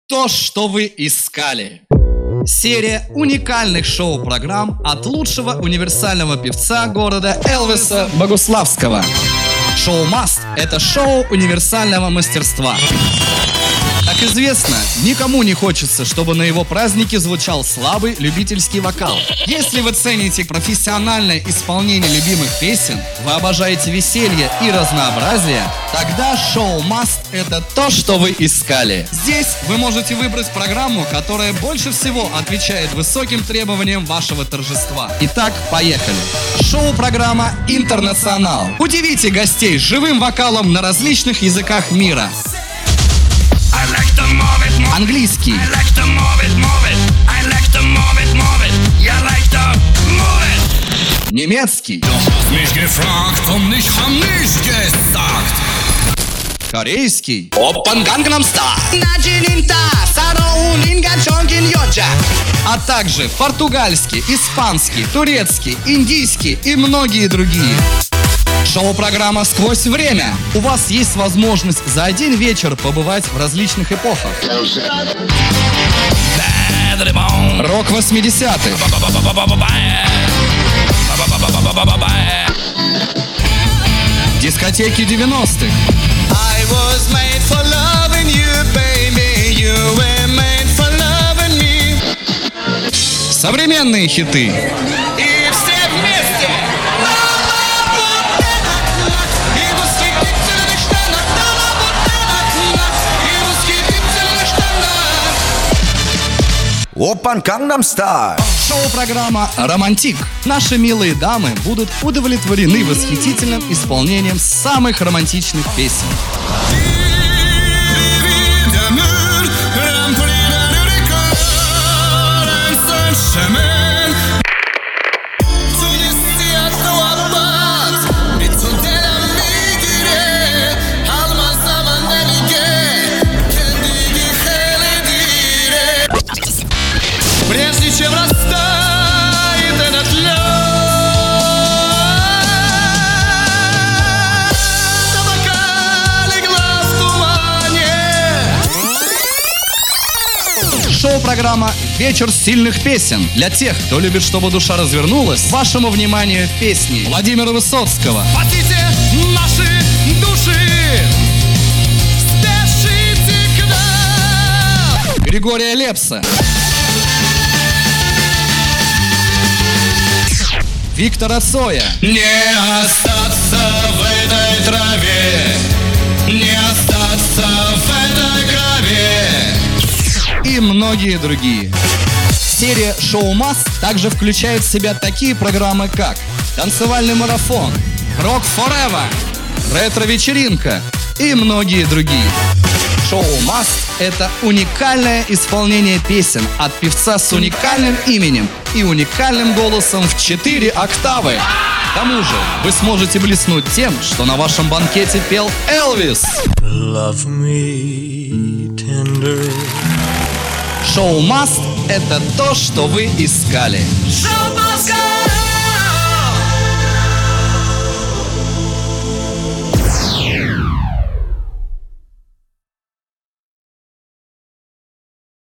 То, что вы искали. Серия уникальных шоу-программ от лучшего универсального певца города Элвиса Богуславского. Шоу Must – это шоу универсального мастерства. Как известно, никому не хочется, чтобы на его празднике звучал слабый любительский вокал. Если вы цените профессиональное исполнение любимых песен, вы обожаете веселье и разнообразие, тогда шоу Must – это то, что вы искали. Здесь вы можете выбрать программу, которая больше всего отвечает высоким требованиям вашего торжества. Итак, поехали. Шоу-программа «Интернационал». Удивите гостей живым вокалом на различных языках мира. Английский. Немецкий. Корейский. Оппан Гангнам Стайл. А также португальский, испанский, турецкий, индийский и многие другие. Шоу-программа «Сквозь время». У вас есть возможность за один вечер побывать в различных эпохах. Рок 80-х. Дискотеки 90-х. Современные хиты. Оппан Гангнам Стайл. Шоу-программа «Романтик». Наши милые дамы будут удовлетворены восхитительным исполнением самых романтичных песен. Прежде чем растает этот лед, облака легла в тумане. Шоу-программа «Вечер сильных песен». Для тех, кто любит, чтобы душа развернулась, вашему вниманию песни Владимира Высоцкого. Хотите наши души? Спешите к нам. Григория Лепса. Виктора Цоя. Не остаться в этой траве, не остаться в этой крови. И многие другие. Серия «Шоу Must» также включает в себя такие программы, как «Танцевальный марафон», «Rock Forever», «Ретро-вечеринка» и многие другие. Шоу Must – это уникальное исполнение песен от певца с уникальным именем и уникальным голосом в 4 октавы. К тому же вы сможете блеснуть тем, что на вашем банкете пел Элвис. Love me tender. Шоу Must – это то, что вы искали. Шоу Must.